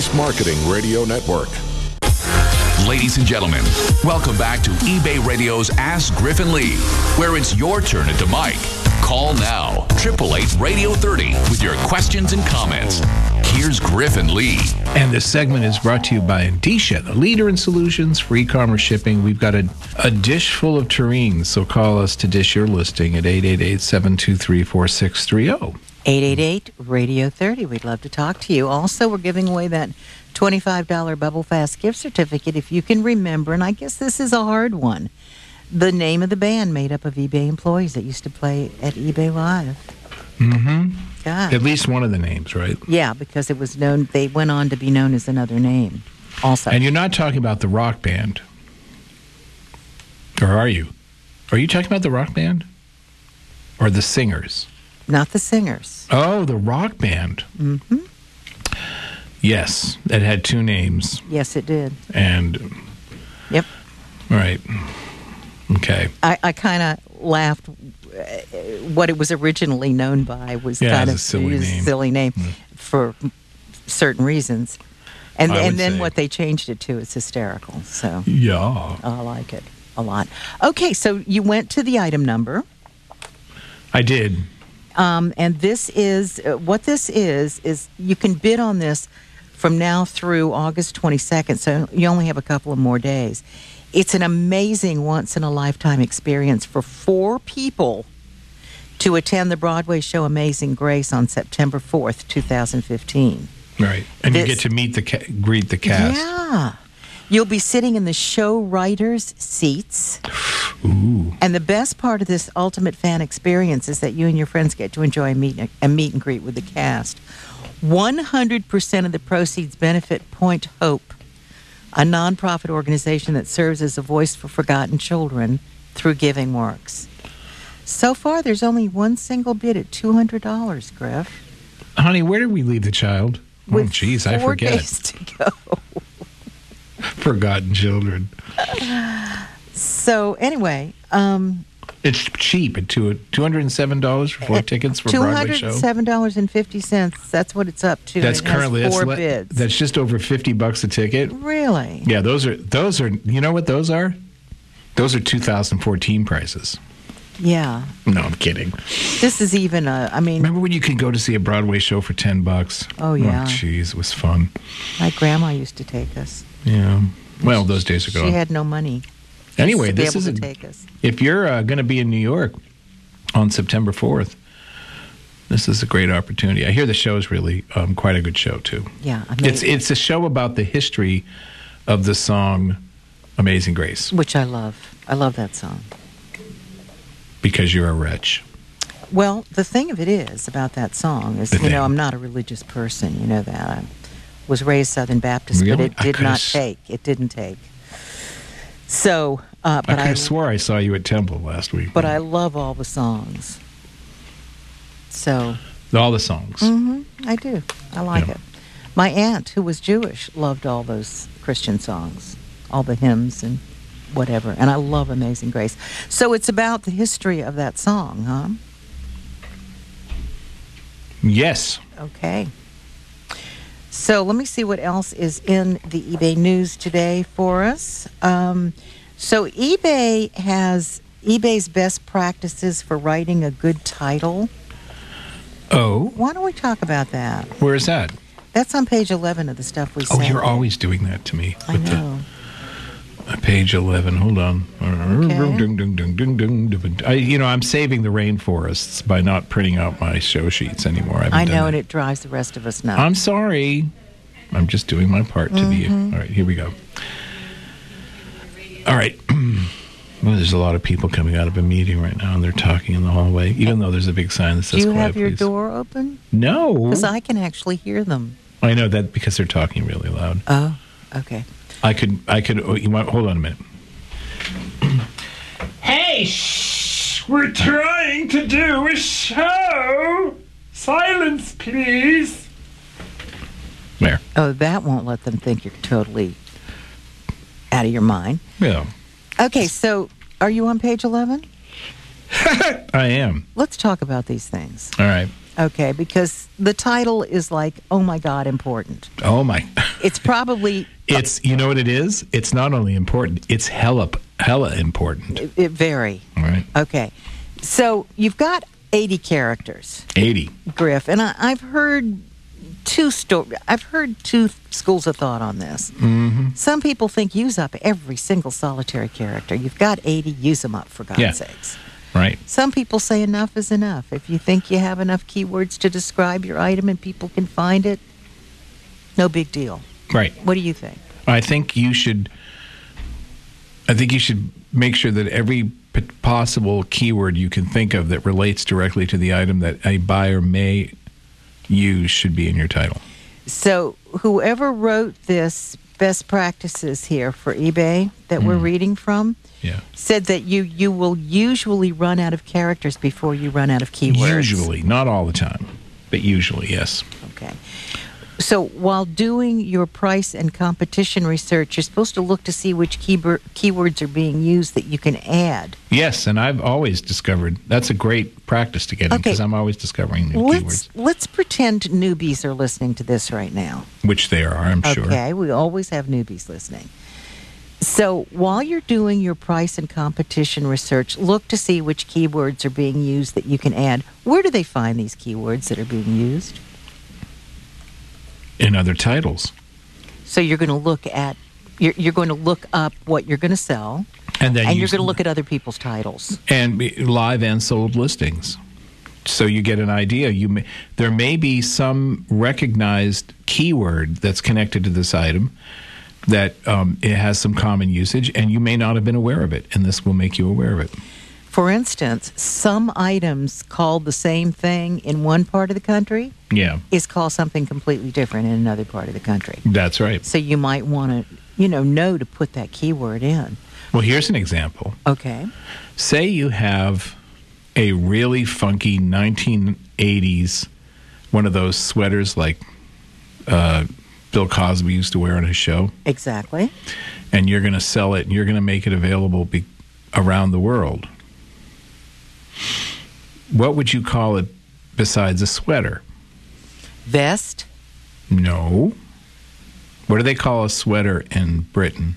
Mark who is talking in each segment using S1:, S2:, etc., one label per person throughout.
S1: News Marketing Radio Network.
S2: Ladies and gentlemen, welcome back to eBay Radio's Ask Griffin Lee, where it's your turn at the mic. Call now, 888-Radio30 with your questions and comments. Here's Griffin Lee.
S3: And this segment is brought to you by Endicia, the leader in solutions for e-commerce shipping. We've got a dish full of terrines, so call us to dish your listing at 888-723-4630.
S4: 888-Radio30. We'd love to talk to you. Also, we're giving away that $25 Bubble Fast gift certificate, if you can remember, and I guess this is a hard one, the name of the band made up of eBay employees that used to play at eBay Live.
S3: Mm-hmm.
S4: God.
S3: At least one of the names, right?
S4: Yeah, because it was known, they went on to be known as another name also.
S3: And you're not talking about the rock band. Or are you? Are you talking about the rock band? Or the singers?
S4: Not the singers.
S3: Oh, the rock band.
S4: Mm-hmm.
S3: Yes, it had two names.
S4: Yes, it did.
S3: And...
S4: Yep.
S3: Right. Okay.
S4: I kind of laughed. What it was originally known by was kind of
S3: a silly name
S4: for certain reasons. And then
S3: say.
S4: what they changed it to is hysterical. So
S3: yeah.
S4: I like it a lot. Okay, so you went to the item number.
S3: I did.
S4: And this is, what this is you can bid on this from now through August 22nd, so you only have a couple of more days. It's an amazing once-in-a-lifetime experience for 4 people to attend the Broadway show Amazing Grace on September 4th, 2015.
S3: Right. And you get to greet the cast.
S4: Yeah. You'll be sitting in the show writers' seats.
S3: Ooh.
S4: And the best part of this ultimate fan experience is that you and your friends get to enjoy a meet and greet with the cast. 100% of the proceeds benefit Point Hope, a nonprofit organization that serves as a voice for forgotten children through Giving Works. So far, there's only one single bid at $200, Griff.
S3: Honey, where did we leave the child?
S4: With
S3: oh, jeez, I
S4: 4
S3: forget.
S4: days to go.
S3: Forgotten children.
S4: So, anyway...
S3: it's cheap at $207 for 4 tickets for a Broadway show.
S4: $207.50. That's what it's up to.
S3: That's currently
S4: 4 bids.
S3: That's just over $50 a ticket.
S4: Really?
S3: Yeah, those are. You know what those are? Those are 2014 prices.
S4: Yeah.
S3: No, I'm kidding.
S4: This is even
S3: remember when you could go to see a Broadway show for $10?
S4: Oh yeah.
S3: Oh, jeez, it was fun.
S4: My grandma used to take us.
S3: Yeah. Well, those days are gone.
S4: She had no money.
S3: Anyway,
S4: this is take us.
S3: If you're going to be in New York on September 4th, this is a great opportunity. I hear the show is really quite a good show too.
S4: Yeah,
S3: it's a show about the history of the song "Amazing Grace,"
S4: which I love. I love that song.
S3: Because you're a wretch.
S4: Well, the thing of it is about that song is, I'm not a religious person. You know that. I was raised Southern Baptist,
S3: really?
S4: But it didn't take. So, but
S3: I could have swore I saw you at Temple last week.
S4: But I love all the songs. So.
S3: All the songs.
S4: Mm-hmm, I do. I like it. My aunt, who was Jewish, loved all those Christian songs, all the hymns and whatever. And I love Amazing Grace. So it's about the history of that song, huh?
S3: Yes.
S4: Okay. So let me see what else is in the eBay news today for us. So eBay has eBay's best practices for writing a good title.
S3: Oh.
S4: Why don't we talk about that?
S3: Where is that?
S4: That's on page 11 of the stuff we sent.
S3: Oh, you're always doing that to me.
S4: I know.
S3: Page 11. Hold on.
S4: Okay.
S3: I'm saving the rainforests by not printing out my show sheets anymore.
S4: I know, and it drives the rest of us nuts.
S3: I'm sorry. I'm just doing my part to be. All right, here we go. All right. Well, there's a lot of people coming out of a meeting right now, and they're talking in the hallway, even though there's a big sign that says,
S4: "Do you
S3: quiet,
S4: have your
S3: please."
S4: door open?
S3: No.
S4: Because I can actually hear them.
S3: I know that because they're talking really loud.
S4: Oh, okay.
S3: I could. Hold on a minute.
S5: Hey, shh! We're trying to do a show! Silence, please!
S3: There.
S4: Oh, that won't let them think you're totally out of your mind.
S3: Yeah.
S4: Okay, so are you on page 11?
S3: I am.
S4: Let's talk about these things.
S3: All right.
S4: Okay, because the title is like, oh my God, important.
S3: Oh my.
S4: It's probably...
S3: It's, you know what it is? It's not only important, it's hella important.
S4: It vary.
S3: All right.
S4: Okay. So you've got 80 characters,
S3: 80.
S4: Griff, and I've heard two schools of thought on this.
S3: Mm-hmm.
S4: Some people think use up every single solitary character. You've got 80, use them up, for God's sakes.
S3: Right.
S4: Some people say enough is enough. If you think you have enough keywords to describe your item and people can find it, no big deal.
S3: Right.
S4: What do you think?
S3: I think you should make sure that every possible keyword you can think of that relates directly to the item that a buyer may use should be in your title.
S4: So whoever wrote this best practices here for eBay that we're reading from said that you will usually run out of characters before you run out of keywords.
S3: Usually, not all the time, but usually, yes.
S4: Okay. So while doing your price and competition research, you're supposed to look to see which keywords are being used that you can add.
S3: Yes, and I've always discovered that's a great practice to get in because I'm always discovering new keywords.
S4: Let's pretend newbies are listening to this right now.
S3: Which they are, I'm sure.
S4: Okay, we always have newbies listening. So while you're doing your price and competition research, look to see which keywords are being used that you can add. Where do they find these keywords that are being used?
S3: In other titles.
S4: So you're going to look at, you're going to look up what you're going to sell,
S3: and then
S4: you're going to look at other people's titles.
S3: And live and sold listings. So you get an idea. There may be some recognized keyword that's connected to this item that it has some common usage, and you may not have been aware of it, and this will make you aware of it.
S4: For instance, some items called the same thing in one part of the country is called something completely different in another part of the country.
S3: That's right.
S4: So you might want to, know to put that keyword in.
S3: Well, here's an example.
S4: Okay.
S3: Say you have a really funky 1980s, one of those sweaters like Bill Cosby used to wear on his show.
S4: Exactly.
S3: And you're going to sell it, and you're going to make it available around the world. What would you call it besides a sweater?
S4: Vest?
S3: No. What do they call a sweater in Britain?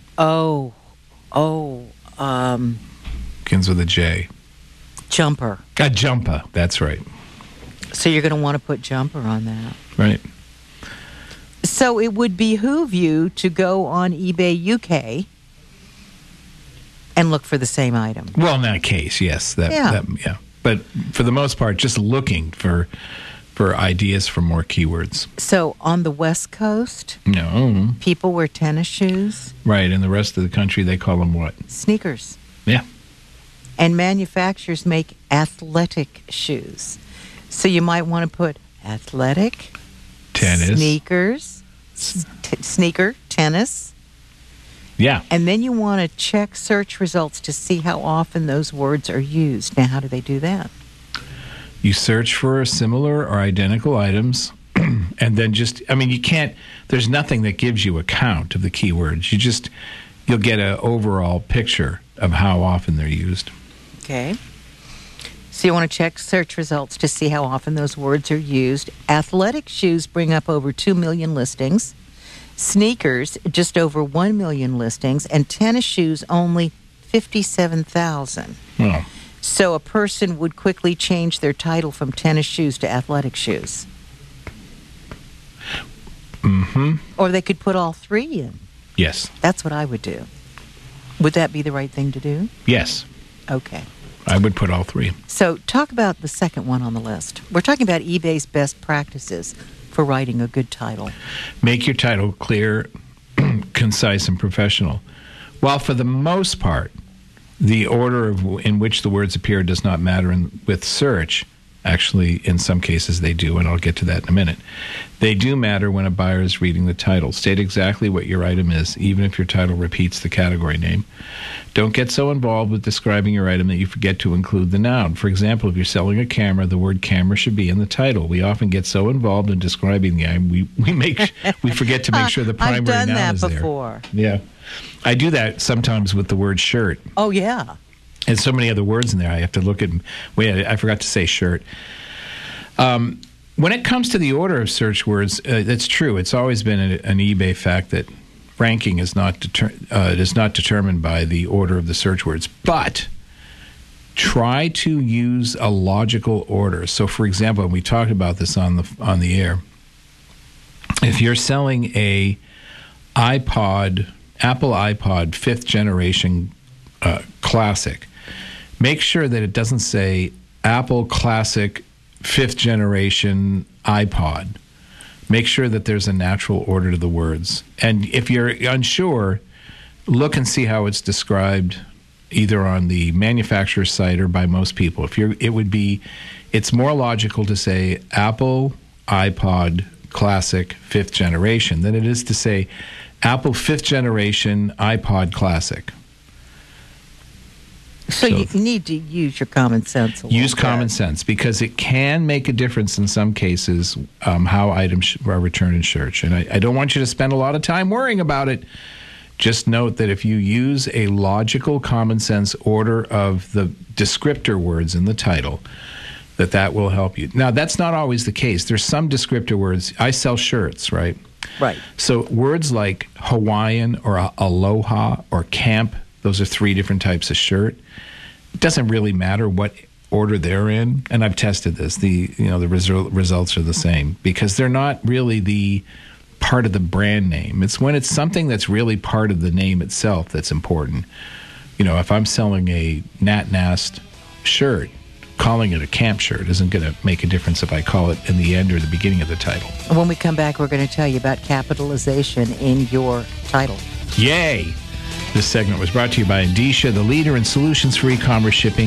S3: Begins with a J.
S4: Jumper.
S3: A jumper, that's right.
S4: So you're going to want to put jumper on that.
S3: Right.
S4: So it would behoove you to go on eBay UK and look for the same item.
S3: Well, in that case, yes. Yeah. But for the most part, just looking for ideas for more keywords.
S4: So on the West Coast, people wear tennis shoes.
S3: Right. In the rest of the country, they call them what?
S4: Sneakers.
S3: Yeah.
S4: And manufacturers make athletic shoes. So you might want to put athletic,
S3: tennis,
S4: sneakers, sneaker, tennis.
S3: Yeah.
S4: And then you want to check search results to see how often those words are used. Now, how do they do that?
S3: You search for similar or identical items, and then you can't, there's nothing that gives you a count of the keywords. You'll get an overall picture of how often they're used.
S4: Okay. So you want to check search results to see how often those words are used. Athletic shoes bring up over 2 million listings. Sneakers, just over 1 million listings. And tennis shoes, only 57,000.
S3: Well.
S4: So a person would quickly change their title from tennis shoes to athletic shoes.
S3: Mm-hmm.
S4: Or they could put all three in.
S3: Yes.
S4: That's what I would do. Would that be the right thing to do?
S3: Yes.
S4: Okay.
S3: I would put all three.
S4: So talk about the second one on the list. We're talking about eBay's best practices for writing a good title. Make
S3: your title clear, concise, and professional. While for the most part, the order in which the words appear does not matter with search. Actually, in some cases they do, and I'll get to that in a minute. They do matter when a buyer is reading the title. State exactly what your item is, even if your title repeats the category name. Don't get so involved with describing your item that you forget to include the noun. For example, if you're selling a camera, the word camera should be in the title. We often get so involved in describing the item, we forget to make sure the primary noun is there.
S4: I've done that before.
S3: Yeah. I do that sometimes with the word shirt.
S4: Oh, yeah.
S3: And so many other words in there. I have to look at. Wait, I forgot to say shirt. When it comes to the order of search words, that's true. It's always been an eBay fact that ranking is not determined by the order of the search words, but try to use a logical order. So, for example, and we talked about this on the air. If you're selling a Apple iPod 5th generation classic, make sure that it doesn't say Apple Classic 5th generation iPod. Make sure that there's a natural order to the words. And if you're unsure, look and see how it's described either on the manufacturer's site or by most people. It's more logical to say Apple iPod Classic 5th generation than it is to say Apple 5th generation iPod Classic.
S4: So you need to use your common sense.
S3: Use common sense, because it can make a difference in some cases how items are returned in search. And I don't want you to spend a lot of time worrying about it. Just note that if you use a logical, common sense order of the descriptor words in the title, that will help you. Now, that's not always the case. There's some descriptor words. I sell shirts, right?
S4: Right.
S3: So words like Hawaiian or aloha or camp, those are 3 different types of shirt. It doesn't really matter what order they're in, and I've tested this. The results are the same, because they're not really the part of the brand name. It's when it's something that's really part of the name itself that's important. If I'm selling a Nat Nast shirt, calling it a camp shirt isn't going to make a difference if I call it in the end or the beginning of the title.
S4: When we come back, we're going to tell you about capitalization in your title.
S3: Yay! This segment was brought to you by Indicia, the leader in solutions for e-commerce shipping.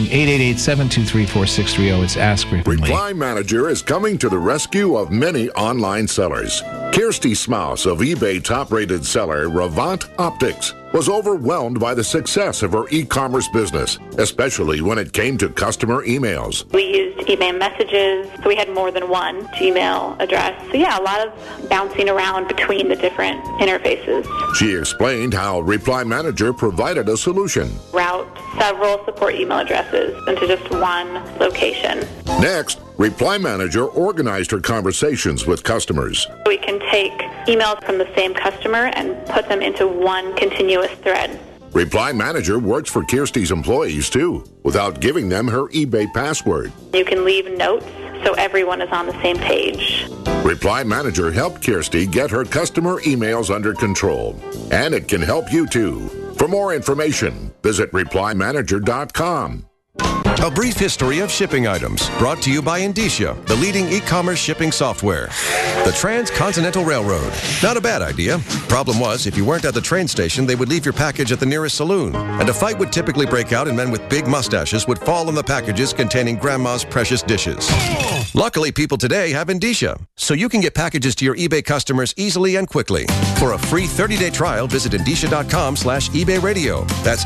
S3: 888-723-4630. It's Ask Griffin Lee.
S1: Reply Manager is coming to the rescue of many online sellers. Kirsty Smouse of eBay top-rated seller Revant Optics was overwhelmed by the success of her e-commerce business, especially when it came to customer emails.
S6: We used eBay messages, so we had more than one Gmail address. So yeah, a lot of bouncing around between the different interfaces.
S1: She explained how Reply Manager provided a solution.
S6: Route several support email addresses into just one location.
S1: Next, Reply Manager organized her conversations with customers.
S6: We can take emails from the same customer and put them into one continuous thread.
S1: Reply Manager works for Kirsty's employees, too, without giving them her eBay password.
S6: You can leave notes so everyone is on the same page.
S1: Reply Manager helped Kirsty get her customer emails under control. And it can help you, too. For more information, visit ReplyManager.com.
S7: A brief history of shipping items, brought to you by Indicia, the leading e-commerce shipping software. The Transcontinental Railroad. Not a bad idea. Problem was, if you weren't at the train station, they would leave your package at the nearest saloon. And a fight would typically break out, and men with big mustaches would fall on the packages containing Grandma's precious dishes. Luckily, people today have Indicia, so you can get packages to your eBay customers easily and quickly. For a free 30-day trial, visit Indicia.com/eBay Radio. That's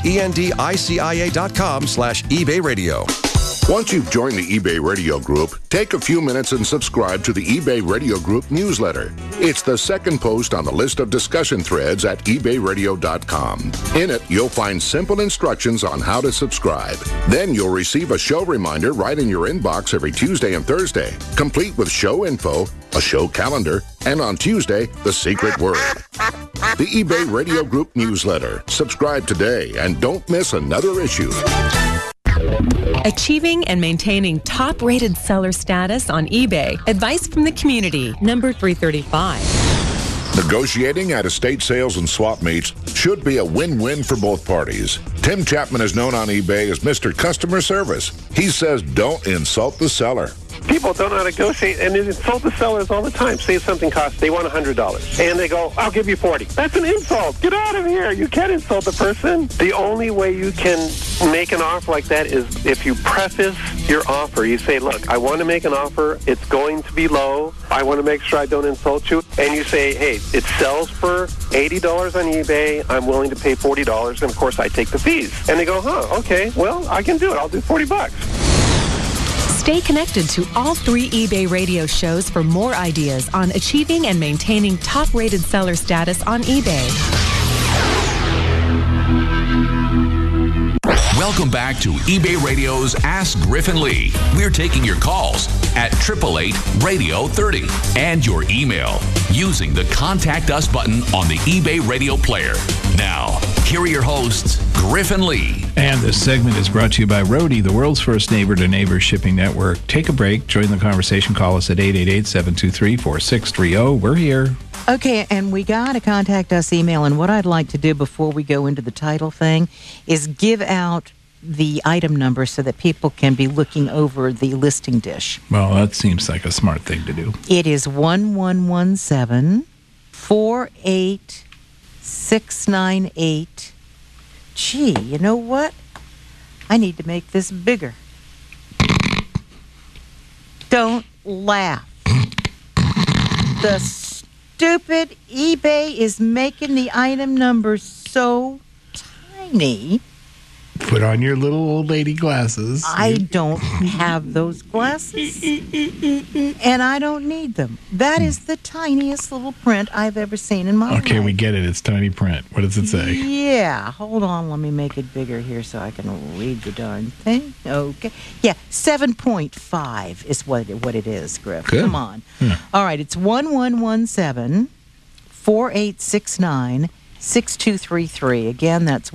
S7: ENDICIA.com/eBay Radio.
S1: Once you've joined the eBay Radio Group, take a few minutes and subscribe to the eBay Radio Group newsletter. It's the second post on the list of discussion threads at eBayRadio.com. In it, you'll find simple instructions on how to subscribe. Then you'll receive a show reminder right in your inbox every Tuesday and Thursday, complete with show info, a show calendar, and on Tuesday, the secret word. The eBay Radio Group newsletter. Subscribe today and don't miss another issue.
S8: Achieving and maintaining top-rated seller status on eBay. Advice from the community. Number 335.
S1: Negotiating at estate sales and swap meets should be a win-win for both parties. Tim Chapman is known on eBay as Mr. Customer Service. He says don't insult the seller.
S9: People don't know how to negotiate, and they insult the sellers all the time. Say something costs, they want $100. And they go, I'll give you $40. That's an insult. Get out of here. You can't insult the person. The only way you can make an offer like that is if you preface your offer. You say, look, I want to make an offer. It's going to be low. I want to make sure I don't insult you. And you say, hey, it sells for $80 on eBay. I'm willing to pay $40. And, of course, I take the fees. And they go, okay, well, I can do it. I'll do $40.
S8: Stay connected to all 3 eBay radio shows for more ideas on achieving and maintaining top-rated seller status on eBay.
S2: Welcome back to eBay Radio's Ask Griffin Lee. We're taking your calls at 888-RADIO-30 and your email using the Contact Us button on the eBay Radio player. Now, here are your hosts, Griffin Lee.
S3: And this segment is brought to you by Roadie, the world's first neighbor-to-neighbor shipping network. Take a break, join the conversation, call us at 888-723-4630. We're here.
S4: Okay, and we got a Contact Us email, and what I'd like to do before we go into the title thing is give out the item number so that people can be looking over the listing dish.
S3: Well, that seems like a smart thing to do.
S4: It is 1117-48698. Gee, you know what? I need to make this bigger. Don't laugh. The stupid eBay is making the item number so tiny.
S3: Put on your little old lady glasses.
S4: I don't have those glasses, and I don't need them. That is the tiniest little print I've ever seen in my life.
S3: Okay, we get it. It's tiny print. What does it say?
S4: Yeah, hold on. Let me make it bigger here so I can read the darn thing. Okay. Yeah, 7.5 is what it is, Griff.
S3: Good.
S4: Come on.
S3: Yeah.
S4: All right, it's 1117-4869-6233. Again, that's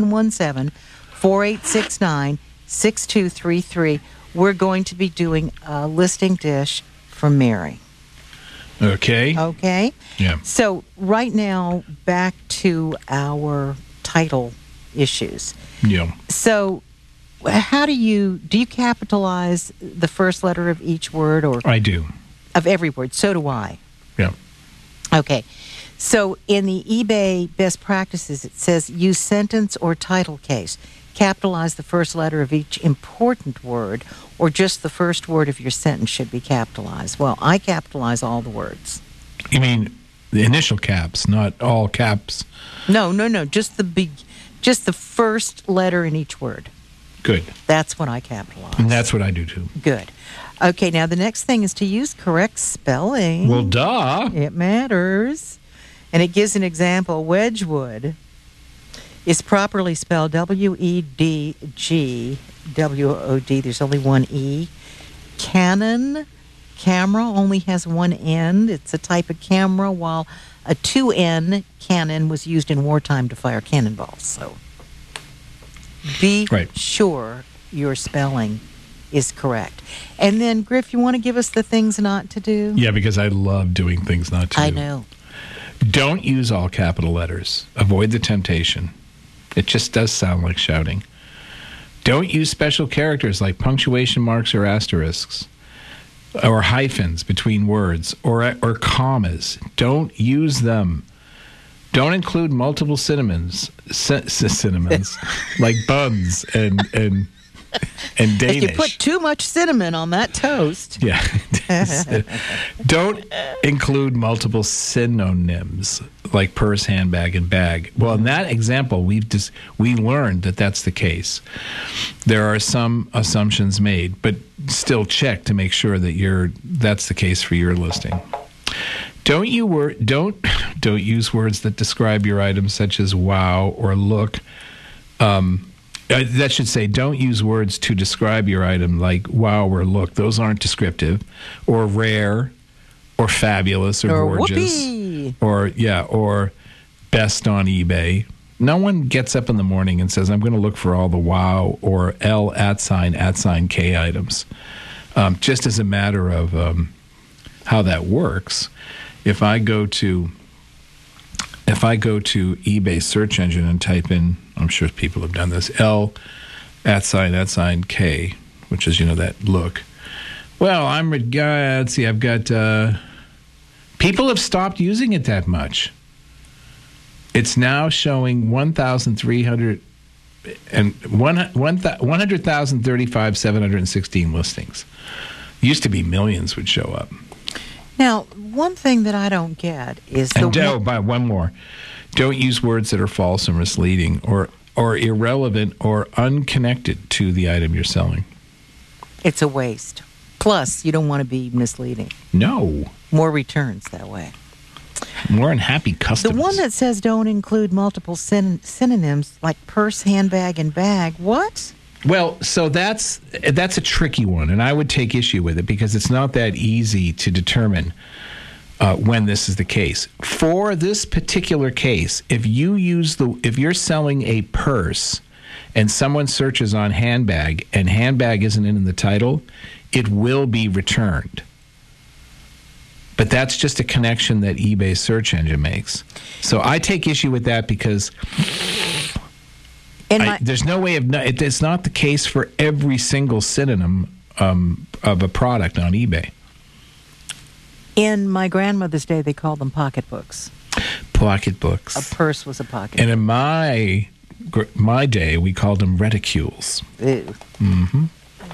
S4: 1117-4869-6233. We're going to be doing a listing dish for Mary.
S3: Okay.
S4: Okay?
S3: Yeah.
S4: So right now, back to our title issues.
S3: Yeah.
S4: So how do you capitalize the first letter of each word, or
S3: I do.
S4: of every word? So do I.
S3: Yeah.
S4: Okay. So in the eBay best practices, it says use sentence or title case. Capitalize the first letter of each important word, or just the first word of your sentence should be capitalized. Well, I capitalize all the words.
S3: You mean the initial caps, not all caps?
S4: No. Just the first letter in each word.
S3: Good.
S4: That's what I capitalize.
S3: And that's what I do too.
S4: Good. Okay, now the next thing is to use correct spelling.
S3: Well, duh.
S4: It matters. And it gives an example. Wedgwood is properly spelled W-E-D-G-W-O-D. There's only one E. Cannon, camera, only has one end. It's a type of camera, while a 2N cannon was used in wartime to fire cannonballs. So be sure your spelling is correct. And then, Griff, you want to give us the things not to do?
S3: Yeah, because I love doing things not to do.
S4: I know.
S3: Don't use all capital letters. Avoid the temptation. It just does sound like shouting. Don't use special characters like punctuation marks or asterisks, or hyphens between words, or commas. Don't use them. Don't include multiple synonyms like buns and Danish.
S4: If you put too much cinnamon on that toast.
S3: Yeah. Don't include multiple synonyms like purse, handbag, and bag. Well, in that example, we learned that that's the case. There are some assumptions made, but still check to make sure that that's the case for your listing. Don't use words that describe your item, such as wow or look. That should say, don't use words to describe your item like wow or look. Those aren't descriptive. Or rare, or fabulous, or gorgeous.
S4: Whoopee.
S3: Or best on eBay. No one gets up in the morning and says, I'm going to look for all the wow or L @K items. Just as a matter of how that works, if I go to eBay search engine and type in, I'm sure people have done this, L @K, which is, that look. Well, let's see, I've got, people have stopped using it that much. It's now showing 100,035,716 listings. Used to be millions would show up.
S4: Now, one thing that I don't get is
S3: one more. Don't use words that are false or misleading or irrelevant or unconnected to the item you're selling.
S4: It's a waste. Plus, you don't want to be misleading.
S3: No.
S4: More returns that way.
S3: More unhappy customers.
S4: The one that says don't include multiple synonyms like purse, handbag, and bag. What?
S3: Well, so that's a tricky one, and I would take issue with it because it's not that easy to determine when this is the case. For this particular case, if you're selling a purse and someone searches on handbag and handbag isn't in the title, it will be returned. But that's just a connection that eBay's search engine makes. So I take issue with that because there's no way of it's not the case for every single synonym of a product on eBay.
S4: In my grandmother's day, they called them pocketbooks.
S3: Pocketbooks.
S4: A purse was a pocketbook.
S3: And in my day, we called them reticules.
S4: Ew.
S3: Mm-hmm.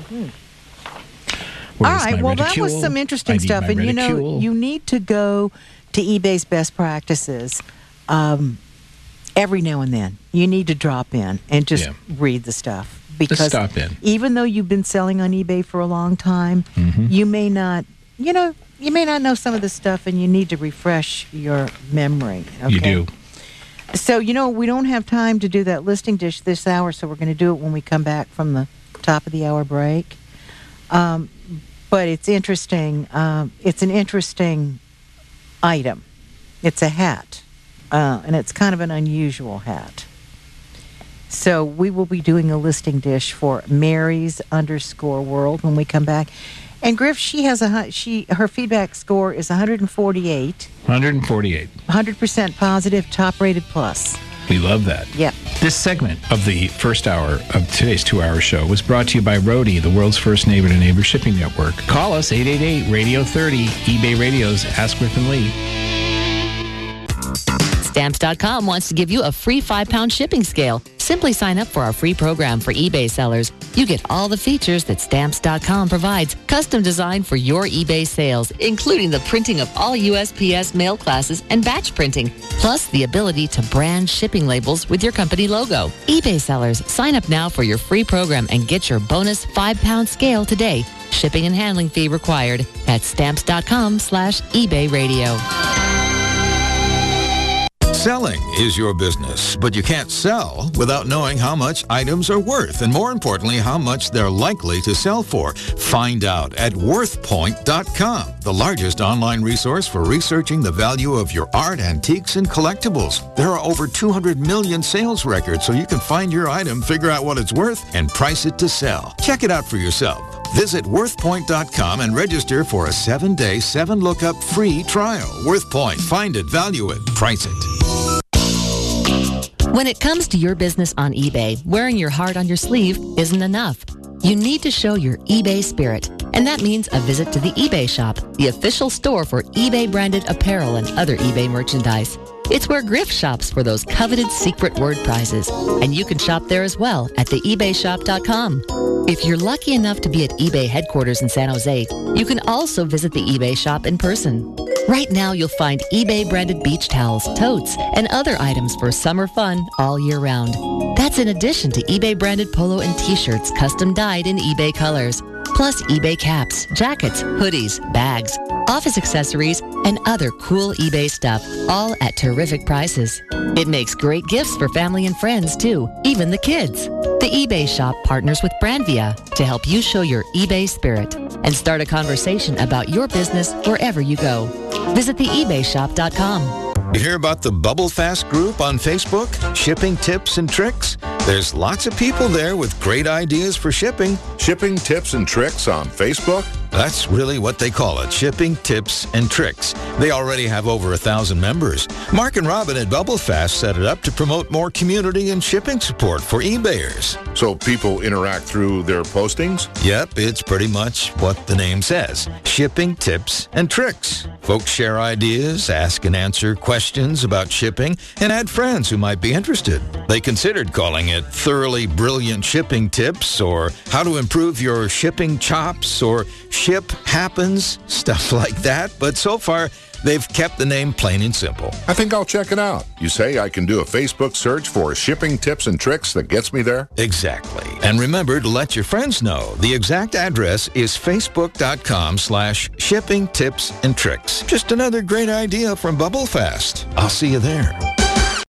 S4: All right, well, that was some interesting stuff. And, you need to go to eBay's best practices every now and then. You need to drop in and just read the stuff. Because
S3: just stop in.
S4: Even though you've been selling on eBay for a long time, you may not, you may not know some of the stuff, and you need to refresh your memory. Okay?
S3: You do.
S4: So, we don't have time to do that listing dish this hour, so we're going to do it when we come back from the top of the hour break. But it's interesting. It's an interesting item. It's a hat, and it's kind of an unusual hat. So we will be doing a listing dish for Mary's_world when we come back. And Griff, she has her feedback score is 148.
S3: 148.
S4: 100% positive, top rated plus.
S3: We love that.
S4: Yep.
S3: This segment of the first hour of today's 2-hour show was brought to you by Roadie, the world's first neighbor-to-neighbor shipping network. Call us, 888-RADIO-30, eBay Radio's Ask Griff and Lee.
S10: Stamps.com wants to give you a free 5-pound shipping scale. Simply sign up for our free program for eBay sellers. You get all the features that Stamps.com provides, custom designed for your eBay sales, including the printing of all USPS mail classes and batch printing, plus the ability to brand shipping labels with your company logo. eBay sellers, sign up now for your free program and get your bonus 5-pound scale today. Shipping and handling fee required at Stamps.com/eBay Radio.
S11: Selling is your business, but you can't sell without knowing how much items are worth, and more importantly, how much they're likely to sell for. Find out at worthpoint.com, the largest online resource for researching the value of your art, antiques, and collectibles. There are over 200 million sales records, so you can find your item, figure out what it's worth, and price it to sell. Check it out for yourself. Visit worthpoint.com and register for a 7-day, 7-lookup free trial. WorthPoint. Find it, value it, price it.
S10: When it comes to your business on eBay, wearing your heart on your sleeve isn't enough. You need to show your eBay spirit, and that means a visit to the eBay shop, the official store for eBay-branded apparel and other eBay merchandise. It's where Griff shops for those coveted secret word prizes, and you can shop there as well at theebayshop.com. If you're lucky enough to be at eBay headquarters in San Jose, you can also visit the eBay shop in person. Right now, you'll find eBay-branded beach towels, totes, and other items for summer fun all year round. That's in addition to eBay-branded polo and T-shirts custom dyed in eBay colors, plus eBay caps, jackets, hoodies, bags, office accessories, and other cool eBay stuff, all at terrific prices. It makes great gifts for family and friends, too, even the kids. The eBay shop partners with Brandvia to help you show your eBay spirit and start a conversation about your business wherever you go. Visit theebayshop.com.
S11: You hear about the Bubble Fast group on Facebook? Shipping tips and tricks? There's lots of people there with great ideas for shipping.
S1: Shipping tips and tricks on Facebook?
S11: That's really what they call it, shipping tips and tricks. They already have over 1,000 members. Mark and Robin at Bubble Fast set it up to promote more community and shipping support for eBayers.
S1: So people interact through their postings?
S11: Yep, it's pretty much what the name says, shipping tips and tricks. Folks share ideas, ask and answer questions about shipping, and add friends who might be interested. They considered calling it Thoroughly Brilliant Shipping Tips, or How to Improve Your Shipping Chops, or ship happens, stuff like that. But so far, they've kept the name plain and simple.
S1: I think I'll check it out. You say I can do a Facebook search for shipping tips and tricks that gets me there?
S11: Exactly. And remember to let your friends know. The exact address is facebook.com/shipping tips and tricks. Just another great idea from Bubblefast. I'll see you there.